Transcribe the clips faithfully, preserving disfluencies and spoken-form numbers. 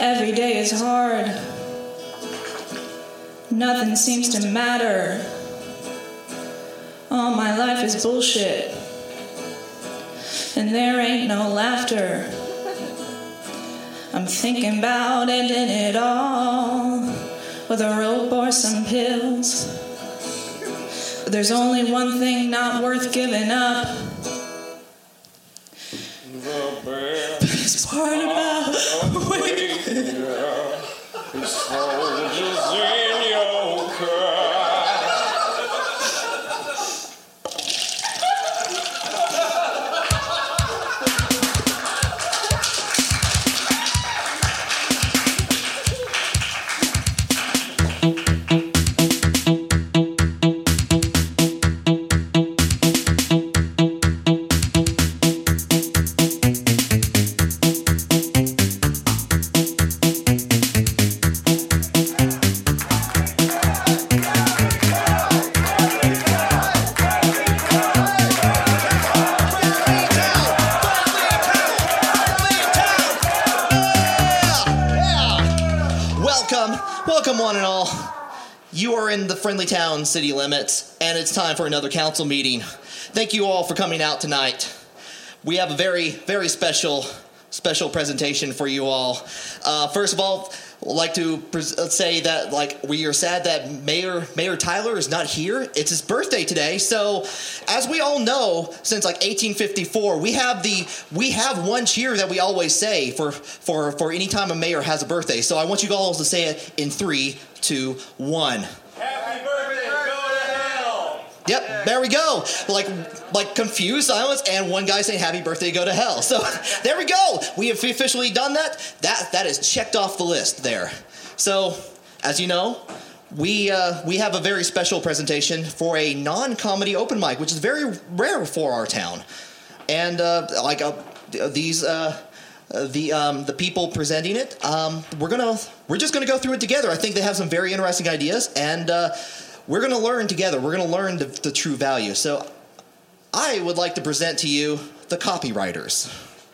Every day is hard. Nothing seems to matter. All my life is bullshit. And there ain't no laughter. I'm thinking about ending it all with a rope or some pills. But there's only one thing not worth giving up. The best part about waiting. The soldiers in your car. Friendly Town city limits, and it's time for another council meeting. Thank you all for coming out tonight. We have a very, very special, special presentation for you all. Uh, first of all, I'd like to pres- say that, like, we are sad that Mayor Mayor Tyler is not here. It's his birthday today, so as we all know, since like eighteen fifty-four, we have the we have one cheer that we always say for for for any time a mayor has a birthday. So I want you all to say it in three, two, one. Happy birthday, go to hell! Yep, there we go. Like, like confused silence, and one guy saying "Happy birthday, go to hell." So there we go. We have officially done that. That that is checked off the list there. So, as you know, we uh, we have a very special presentation for a non-comedy open mic, which is very rare for our town. And uh, like uh, these. Uh, Uh, the um, the people presenting it, um, we're gonna we're just gonna go through it together. I think they have some very interesting ideas, and uh, we're gonna learn together. We're gonna learn the, the true value. So, I would like to present to you the copywriters.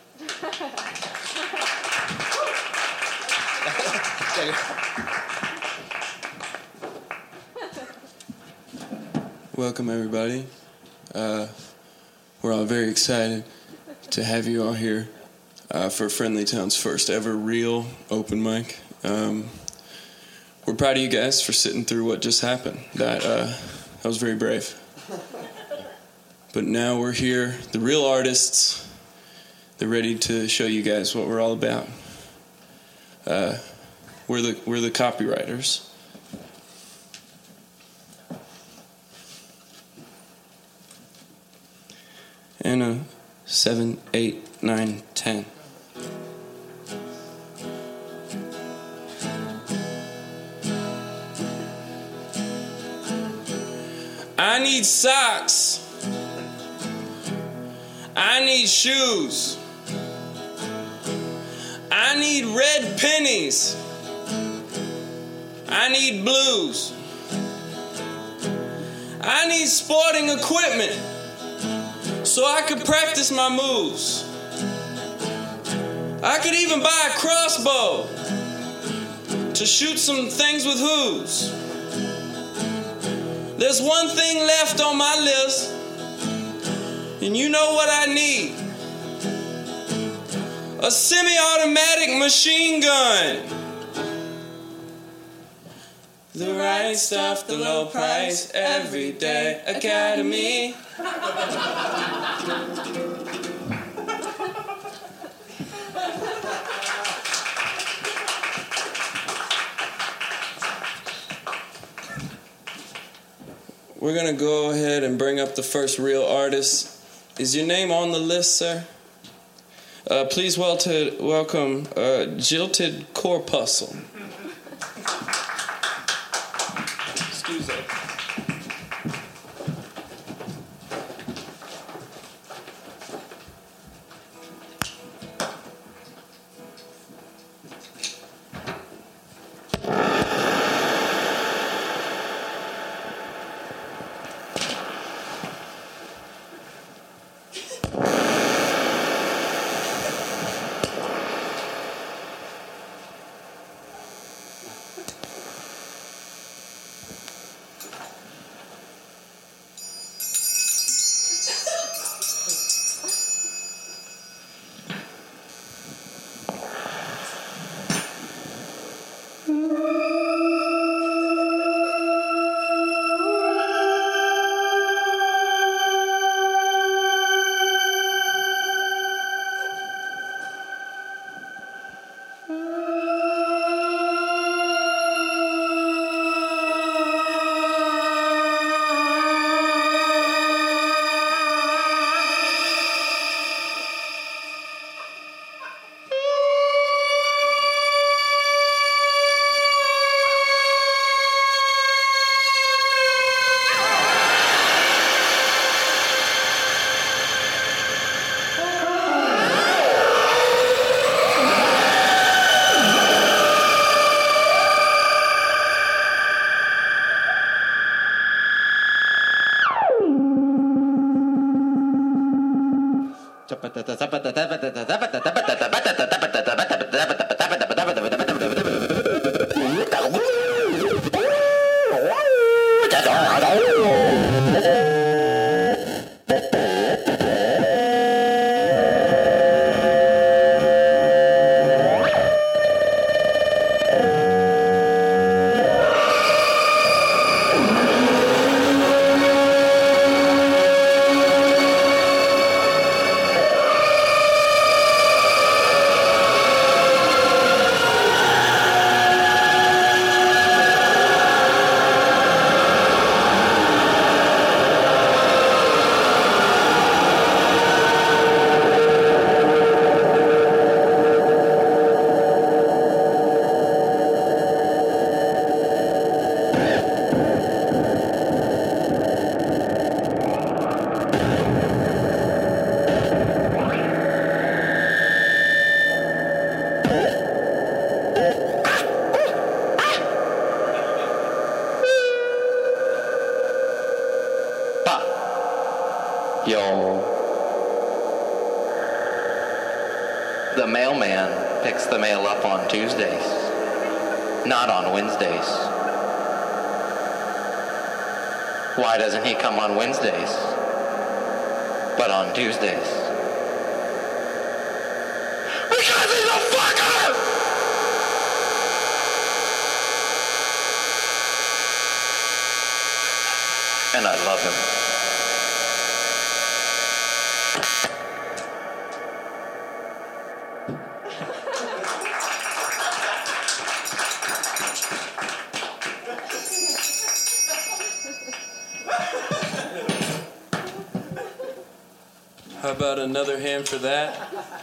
Welcome, everybody. Uh, we're all very excited to have you all here. Uh, for Friendly Town's first ever real open mic. Um, we're proud of you guys for sitting through what just happened. That uh, that was very brave. But now we're here, the real artists. They're ready to show you guys what we're all about. Uh, we're the we're the copywriters. And a seven, eight, nine, ten. I need socks. I need shoes. I need red pennies. I need blues. I need sporting equipment so I could practice my moves. I could even buy a crossbow to shoot some things with hooves. There's one thing left on my list, and you know what I need. A semi-automatic machine gun. The right stuff, the low price, Everyday Academy. We're going to go ahead and bring up the first real artist. Is your name on the list, sir? Uh, please well to welcome uh, Jilted Corpuscle. Excuse me. Yo. The mailman picks the mail up on Tuesdays, not on Wednesdays. Why doesn't he come on Wednesdays, but on Tuesdays? Because he's a fucker! And I love him. How about another hand for that?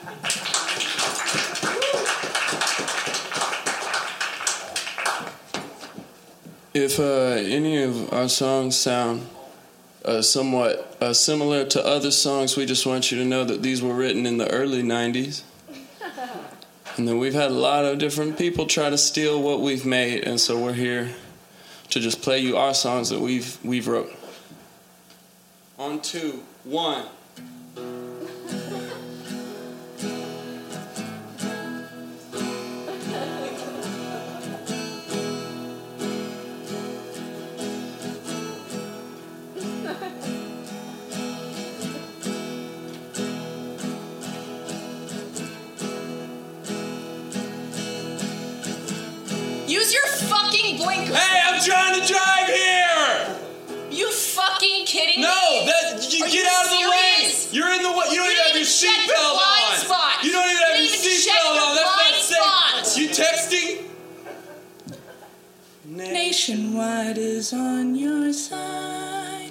If uh, any of our songs sound uh, somewhat uh, similar to other songs, we just want you to know that these were written in the early nineties. And then we've had a lot of different people try to steal what we've made, and so we're here to just play you our songs that we've we've wrote. On two, one. Use your fucking blinker. Hey, I'm trying to drive here! You fucking kidding No, me? that you Are get you out of the serious? lane. You're in the way. You don't You even have your didn't even check your seatbelt blind on. spot. You don't even You have your didn't even check seatbelt your on. That's blind not spot. safe. You texting? Nationwide is on your side.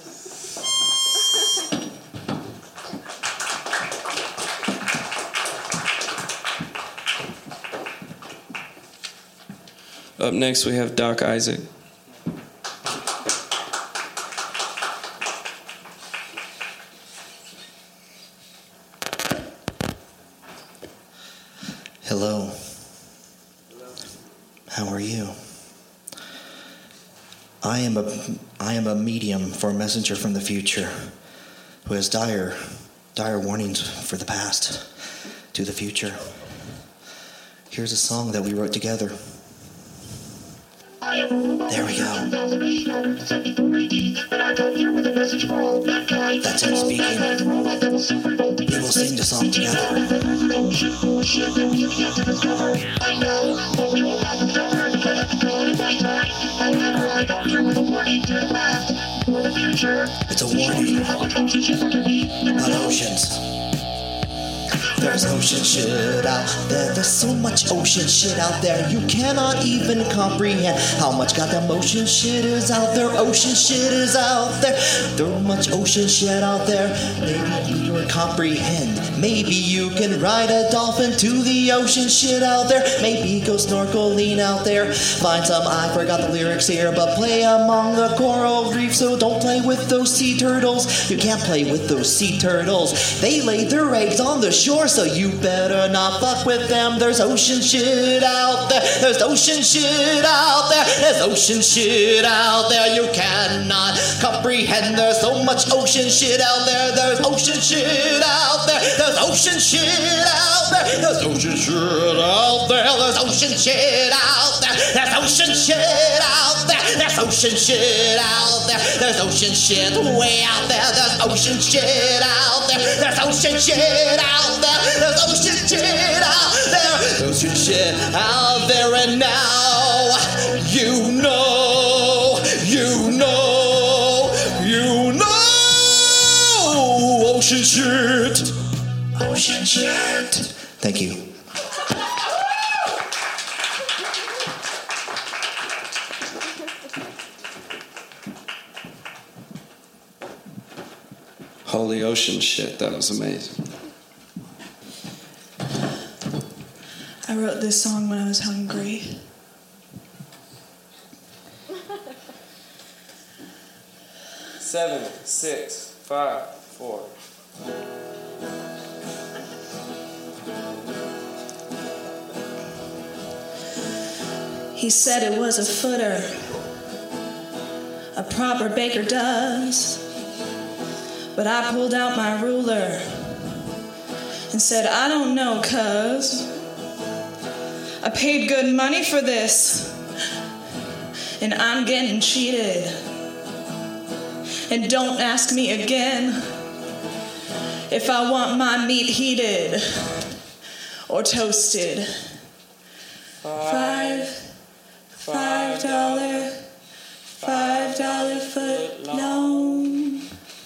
Up next, we have Doc Isaac. Hello. How are you? I am a I am a medium for a messenger from the future who has dire dire warnings for the past to the future. Here's a song that we wrote together. There we go. That's him speaking. We will sing the song together. It's a warning about oceans. There's ocean shit out there. There's so much ocean shit out there. You cannot even comprehend how much goddamn ocean shit is out there. Ocean shit is out there. There's much ocean shit out there. Maybe you can comprehend. Maybe you can ride a dolphin to the ocean shit out there. Maybe go snorkeling out there. Find some, I forgot the lyrics here, but play among the coral reef. So don't play with those sea turtles. You can't play with those sea turtles. They lay their eggs on the shore. so you better not fuck with them. There's ocean shit out there. There's ocean shit out there. There's ocean shit out there. You cannot comprehend. There's so much ocean shit out there. There's ocean shit out there. There's ocean shit out there. There's ocean shit out there. There's ocean shit out there. There's ocean shit out there. There's ocean shit out there. There's ocean shit way out there. There's ocean shit out there. There's ocean shit out there. There's ocean shit out there. There's ocean shit out there. And now you know, you know, you know ocean shit. Ocean shit. Thank you. Holy ocean shit, that was amazing. I wrote this song when I was hungry. Seven, six, five, four. He said it was a footer, a proper baker does. But I pulled out my ruler and said, I don't know, cuz I paid good money for this, and I'm getting cheated. And don't ask me again if I want my meat heated or toasted. Five, five dollar, five dollar foot long.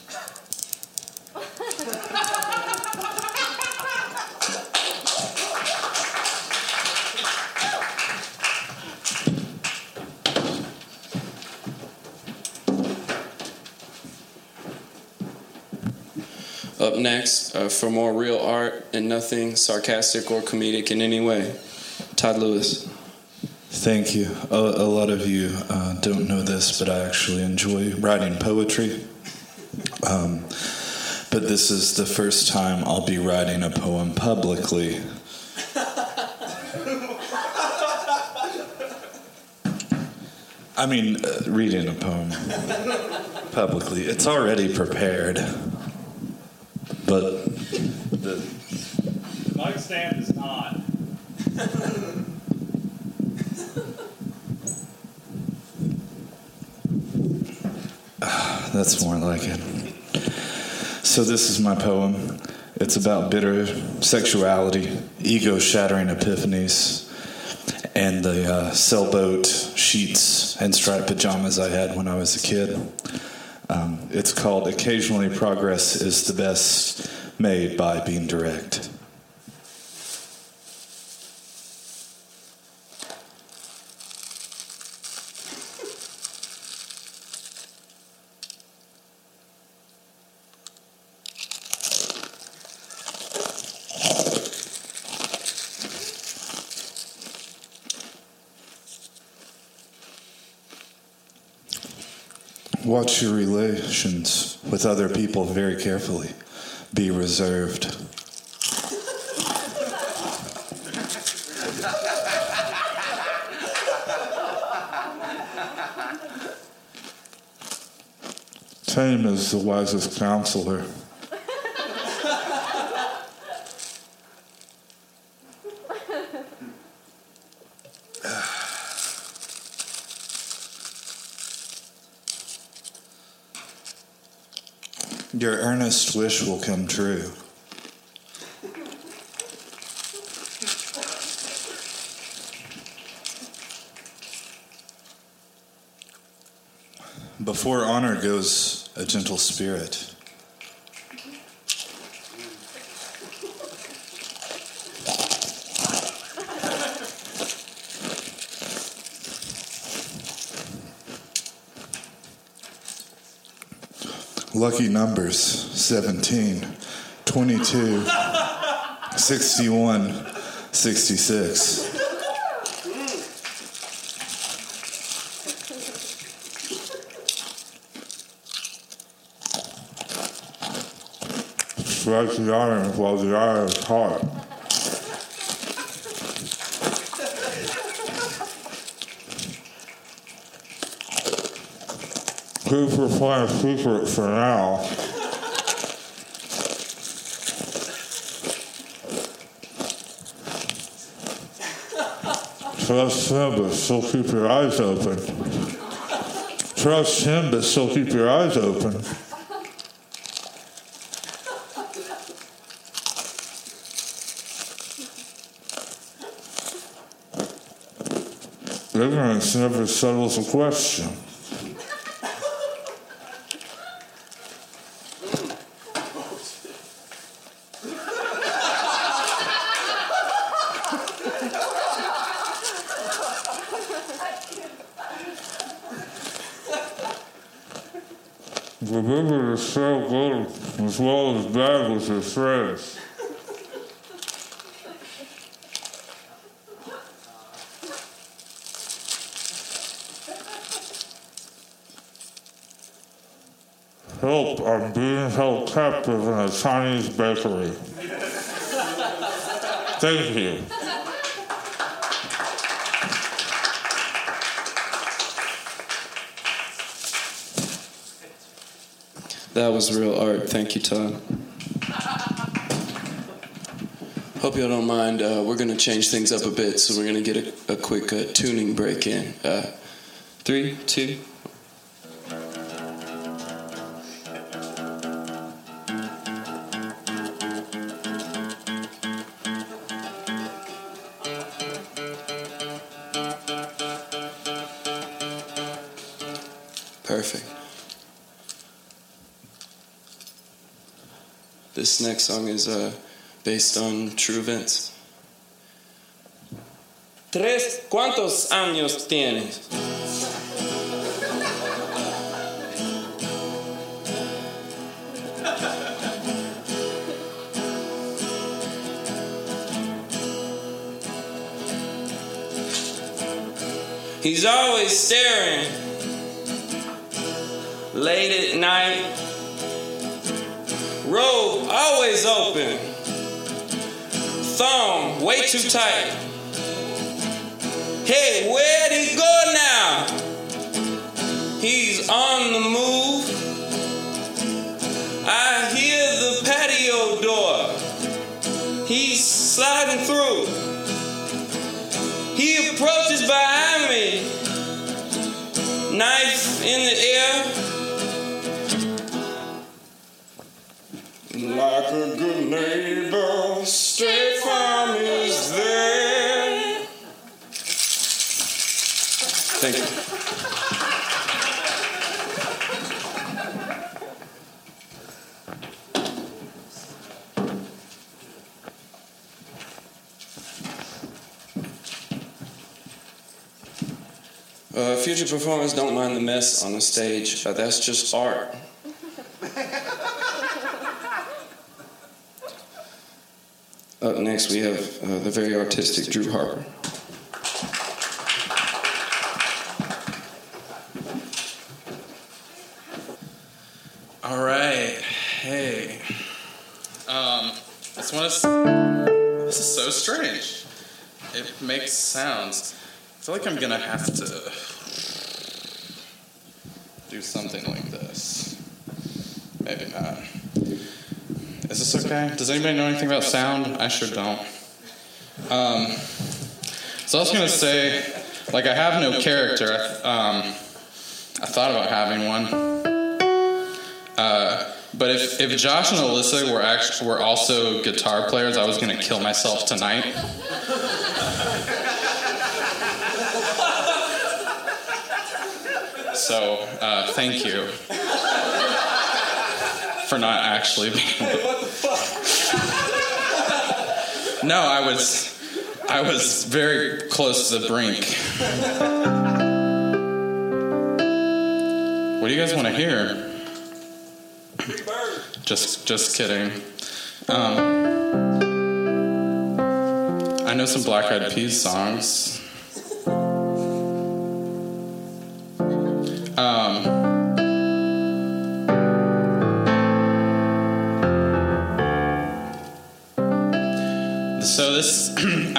Up next, uh, for more real art and nothing sarcastic or comedic in any way, Todd Lewis. Thank you. A, a lot of you uh, don't know this, but I actually enjoy writing poetry. Um, but this is the first time I'll be writing a poem publicly. I mean, uh, reading a poem publicly. It's already prepared. But the mic stand is not. That's more like it. So this is my poem. It's about bitter sexuality, ego-shattering epiphanies, and the uh, sailboat sheets and striped pajamas I had when I was a kid. Um, it's called Occasionally Progress is the Best Made by Being Direct. Watch your relations with other people very carefully. Be reserved. Tame is the wisest counselor. Your earnest wish will come true. Before honor goes a gentle spirit. Lucky numbers, seventeen, twenty-two, sixty-one, sixty-six. strike the iron while the iron is hot. Keep your plan secret for now. Trust him, but still keep your eyes open. Trust him, but still keep your eyes open. Ignorance never settles a question. Remember to sell good as well as bad with your friends. Help, I'm being held captive in a Chinese bakery. Thank you. That was real art. Thank you, Todd. Hope y'all don't mind. Uh, we're going to change things up a bit, so we're going to get a, a quick uh, tuning break in. Uh, three, two. Perfect. This next song is uh, based on true events. Tres, ¿cuántos años tienes? He's always staring late at night. Robe always open, thumb way too tight. Hey, where'd he go now? He's on the move. I hear the patio door. He's sliding through. He approaches behind me, knife in the air. Like a good neighbor, State Farm is there. Thank you. Uh, future performers don't mind the mess on the stage. Uh, that's just art. Up next, we have uh, the very artistic Drew Harper. All right. Hey. Um, this one is. This is so strange. It makes sounds. I feel like I'm gonna have to do something like this. Maybe not. Is this okay? Does anybody know anything about sound? I sure don't. Um, so I was going to say, like, I have no character. Um, I thought about having one. Uh, but if, if Josh and Alyssa were actually were also guitar players, I was going to kill myself tonight. So, uh, thank you. For not actually being able to. What the fuck? No, I was I was very close to the brink. What do you guys want to hear? Just just kidding. Um, I know some Black Eyed Peas songs. Um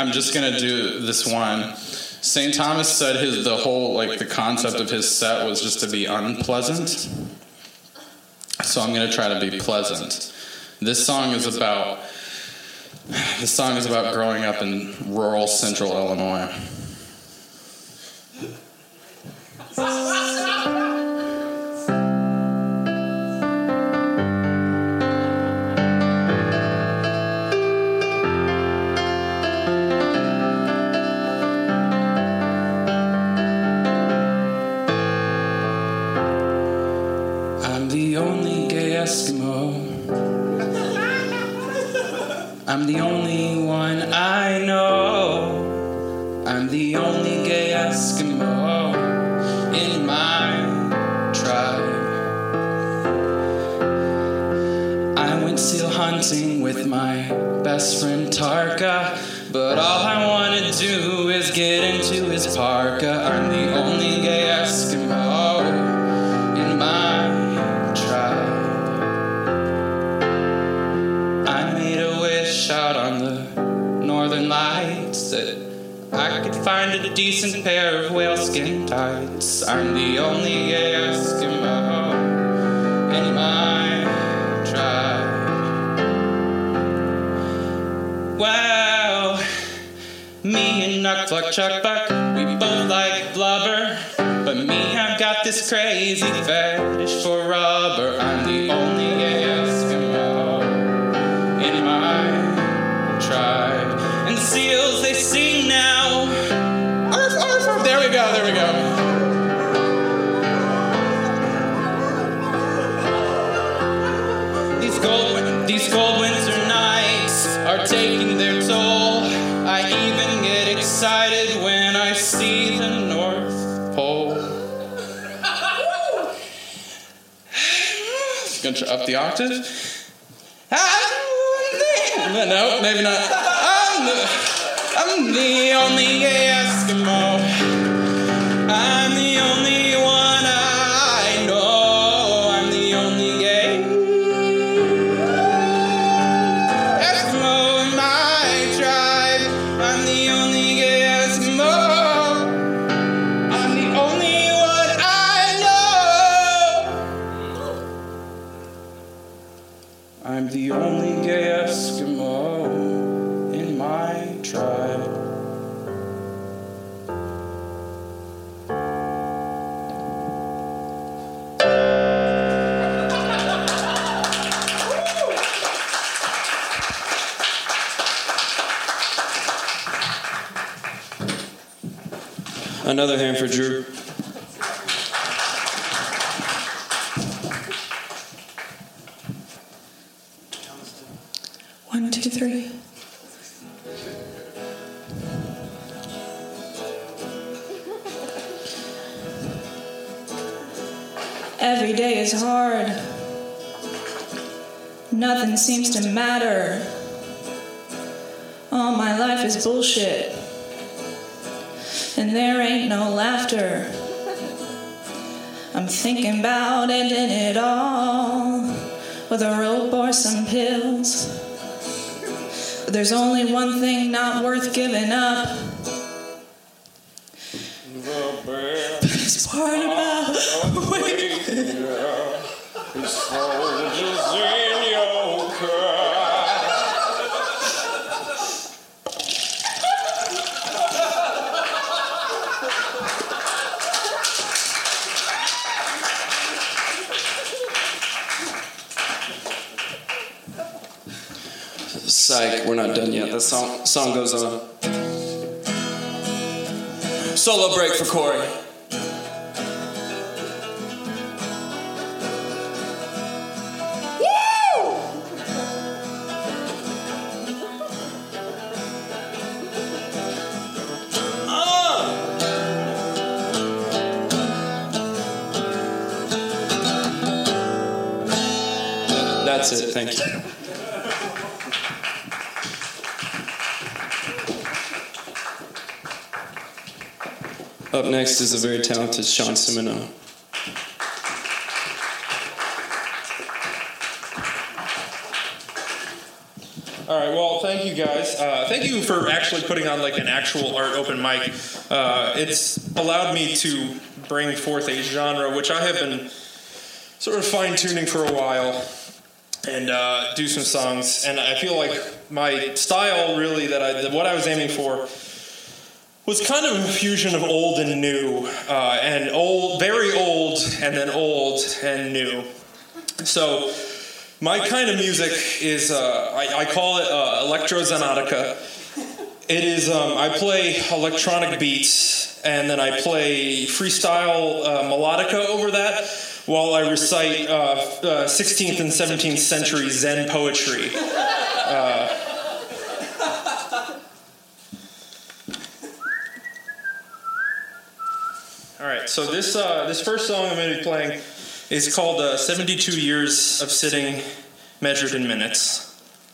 I'm just gonna do this one. Saint Thomas said his the whole like the concept of his set was just to be unpleasant. So I'm gonna try to be pleasant. This song is about this song is about growing up in rural central Illinois. I'm the only gay Eskimo. I'm the only one I know. I'm the only gay Eskimo in my tribe. I went seal hunting with my best friend Tarka, but all I want to do is get into his parka. I'm the only gay Eskimo in my tribe. I made a wish out on the northern lights that I could find a decent pair of whaleskin tights. I'm the only gay Eskimo in my tribe. Well, me and Nuckluck Chuck Buck, we both like blubber, but me, I've got this crazy fetish for rubber. I'm the only gay Eskimo in my tribe. And seals, they sing now. Arf, arf, arf. There we go, there we go. These cold, these cold winter nights are taking their toll. I even get excited when I see the North Pole. Gonna try up the octave. No, maybe not. I'm the, I'm the only gay Eskimo. I'm the only one I know. I'm the only gay Eskimo in my tribe. I'm the only gay Eskimo. I'm the only one I know. I'm the only gay Eskimo in my tribe. Another hand for Drew. One, two, three. Every day is hard. Nothing seems to matter. All my life is bullshit. And there ain't no laughter. I'm thinking about ending it all with a rope or some pills. But there's only one thing not worth giving up. This part about waiting. Soldiers in your car. Psych, we're not done yet. The song, song goes on. Solo break for Corey. That's it, thank you. Up next is the very talented Sean Semino. All All right, well, thank you guys. Uh, thank you for actually putting on like an actual art open mic. Uh, it's allowed me to bring forth a genre which I have been sort of fine-tuning for a while and uh, do some songs. And I feel like my style really that I, what I was aiming for was kind of a fusion of old and new, uh, and old, very old, and then old and new. So my kind of music is, uh, I, I call it uh, electro-zenotica. It is, um, I play electronic beats, and then I play freestyle uh, melodica over that, while I recite uh, uh, sixteenth and seventeenth century Zen poetry. Uh, all right, so this uh, this first song I'm going to be playing is called uh, seventy-two Years of Sitting Measured in Minutes.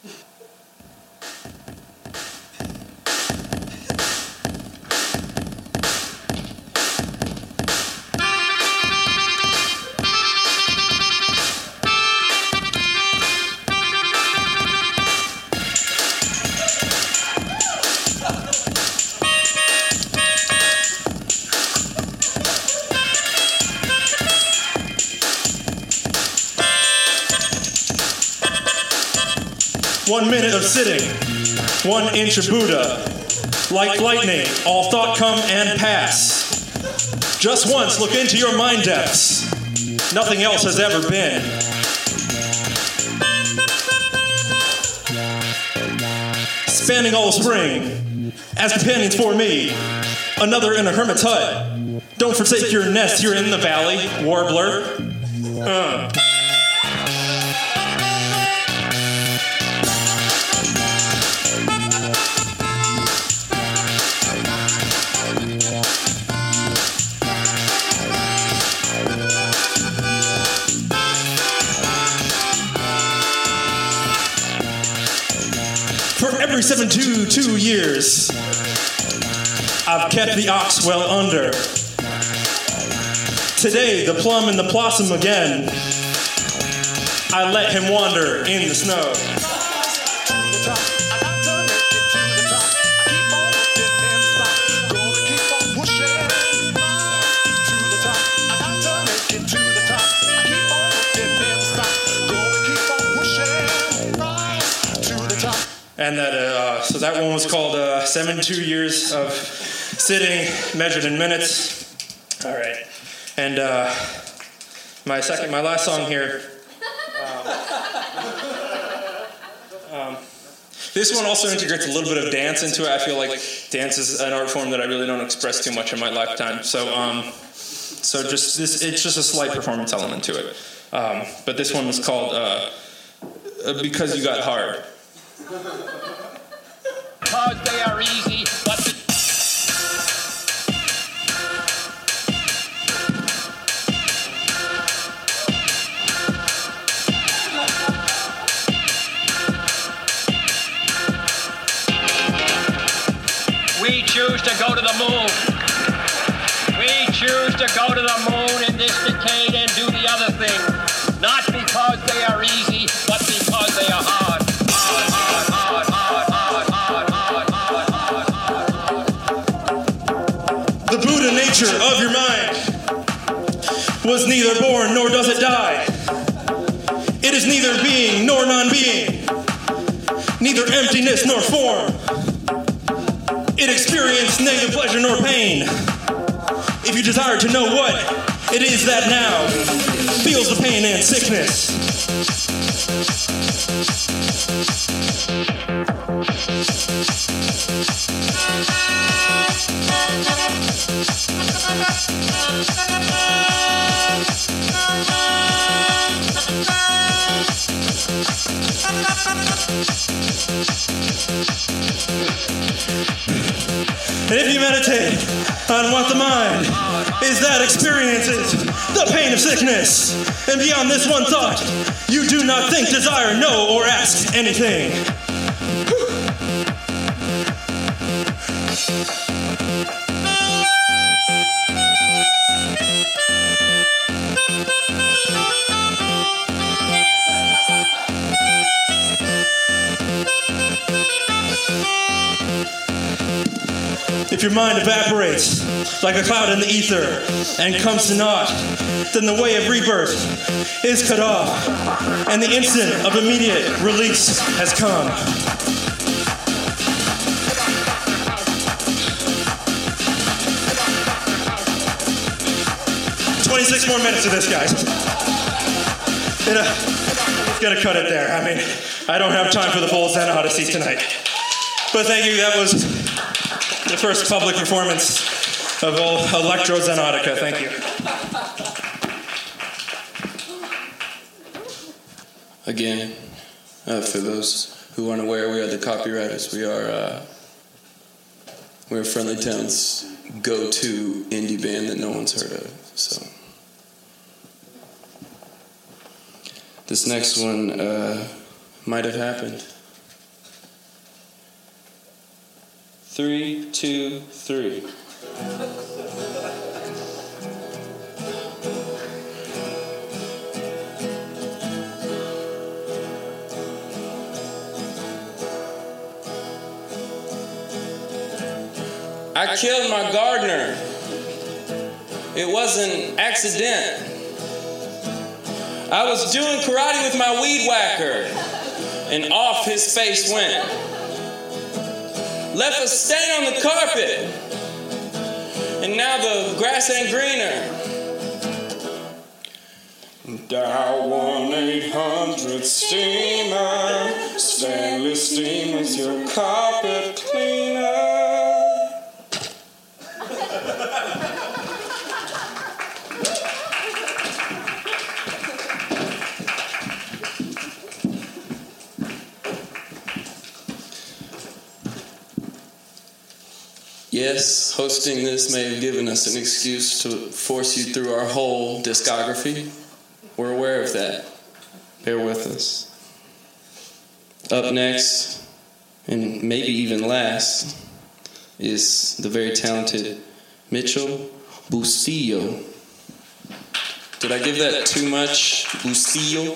One minute of sitting, one inch of Buddha. Like lightning, all thought come and pass. Just once look into your mind depths. Nothing else has ever been. Spanning all spring, as companions for me. Another in a hermit's hut. Don't forsake your nest here in the valley, warbler. Uh. Every seventy-two years, I've kept the ox well under. Today, the plum and the blossom again. I let him wander in the snow. And that, uh, so that one was called uh, seventy-two Years of Sitting, Measured in Minutes. All right. And uh, my second, my last song here. Um, um, this one also integrates a little bit of dance into it. I feel like dance is an art form that I really don't express too much in my lifetime. So, um, so just this, it's just a slight performance element to it. Um, but this one was called uh, Because You Got Hard. Because they are easy, but the we choose to go to the moon. We choose to go to the moon in this decade and do the other thing. Not because they are easy, but because they are hard. The Buddha nature of your mind was neither born nor does it die. It is neither being nor non-being, neither emptiness nor form. It experienced neither pleasure nor pain. If you desire to know what it is that now feels the pain and sickness. And if you meditate on what the mind is that experiences the pain of sickness, and beyond this one thought, you do not think, desire, know, or ask anything. If your mind evaporates like a cloud in the ether and comes to naught, then the way of rebirth is cut off, and the instant of immediate release has come. twenty-six more minutes of this, guys. It, uh, Gonna cut it there. I mean, I don't have time for the Bull Zen Odyssey tonight. But thank you. That was the first public performance of Electro Zenotica. Thank you. Again, uh, for those who aren't aware, we are the copywriters. We are uh, we're Friendly Town's go-to indie band that no one's heard of. So this next one uh, might have happened. Three, two, three. I killed my gardener. It was an accident. I was doing karate with my weed whacker, and off his face went. Left a stain on the carpet, and now the grass ain't greener. Dial one eight hundred steamer. Stainless steamer's your carpet cleaner. Yes, hosting this may have given us an excuse to force you through our whole discography. We're aware of that. Bear with us. Up next, and maybe even last, is the very talented Mitchell Bustillo. Did I give that too much? Bustillo?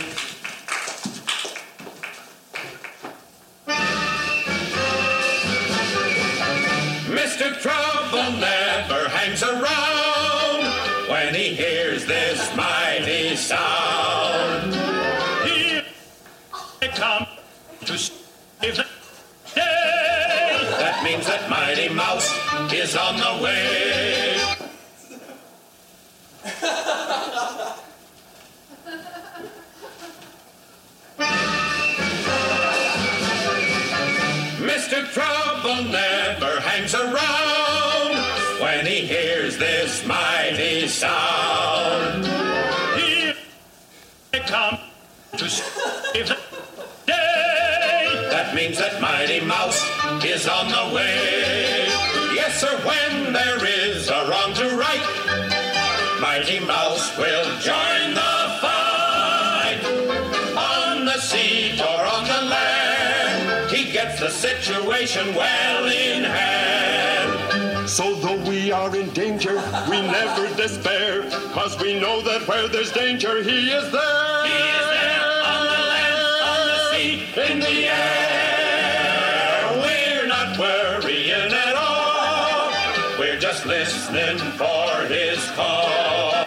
Mister Trouble never hangs around when he hears this mighty sound. Here I come to save the day. That means that Mighty Mouse is on the way. Mister Trouble never hangs around when he hears this mighty sound. Here I come to save the day. That means that Mighty Mouse is on the way. Yes, sir, when there is a wrong to right, Mighty Mouse will join the fight. On the seat or on the land, he gets the situation well in hand. So though we are in danger, we never despair, 'cause we know that where there's danger, he is there. He is there on the land, on the sea, in the air. We're not worrying at all. We're just listening for his call.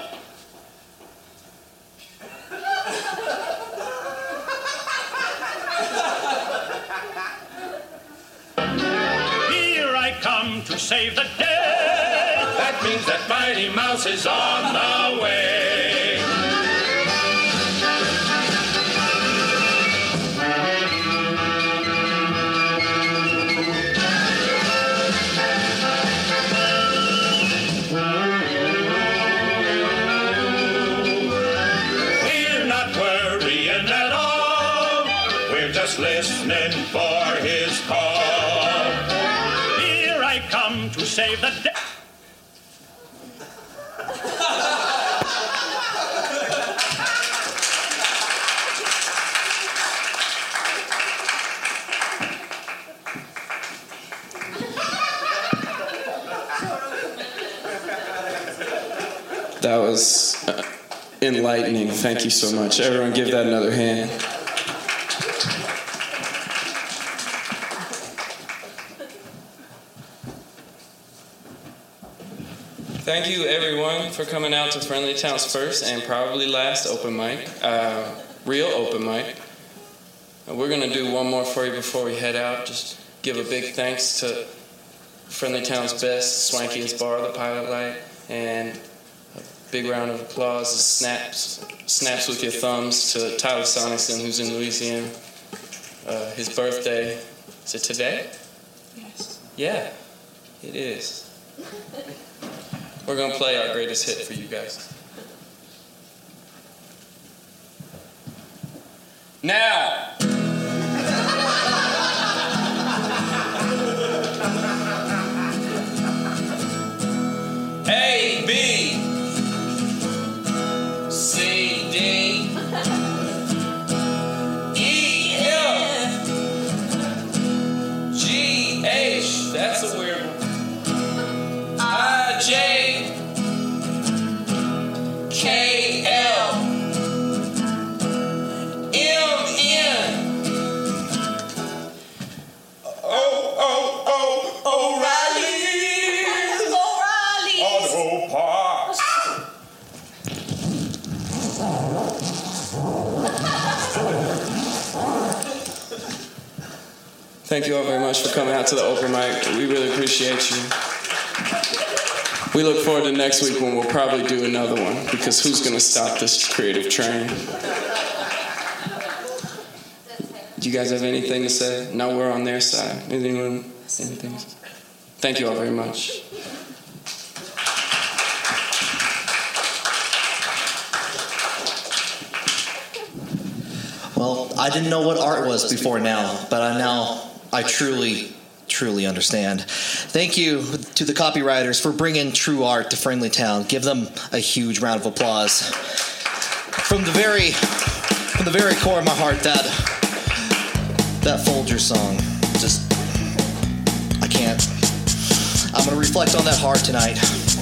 Here I come to save the day. That means that Mighty Mouse is on the way. We're not worrying at all. We're just listening for his call. Here I come to save the day. That was uh, enlightening. Thank you so much. Everyone give that another hand. Thank you, everyone, for coming out to Friendly Town's first and probably last open mic, uh, real open mic. We're going to do one more for you before we head out. Just give a big thanks to Friendly Town's best, swankiest bar, the Pilot Light, and a big round of applause, snaps, snaps with your thumbs to Tyler Sonicson, who's in Louisiana. Uh, his birthday, is it today? Yes. Yeah, it is. We're going to play our greatest hit for you guys. Now! A, B, C, D, E, F, G, H, that's a weird one, I, J, K, L, M, N, O, O, O, O'Reilly. Auto Parts. Thank you all very much for coming out to the open mic. We really appreciate you. We look forward to next week when we'll probably do another one, because who's going to stop this creative train? Do you guys have anything to say? No, we're on their side. Anyone? Anything? Thank you all very much. Well, I didn't know what art was before now, but I now, I truly, truly understand. Thank you to the copywriters for bringing true art to Friendly Town. Give them a huge round of applause. From the very, from the very core of my heart, that, that Folger song, just, I can't. I'm going to reflect on that hard tonight.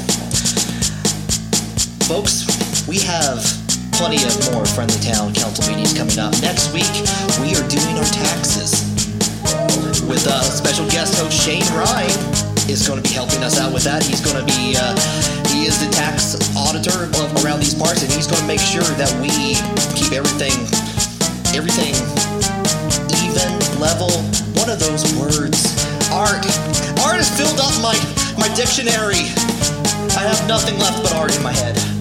Folks, we have plenty of more Friendly Town Council meetings coming up. Next week, we are doing our taxes with uh, special guest host Shane Ryan is going to be helping us out with that. He's going to be, uh, he is the tax auditor of, around these parts, and he's going to make sure that we keep everything, everything even, level. One of those words, art. Art has filled up my, my dictionary. I have nothing left but art in my head.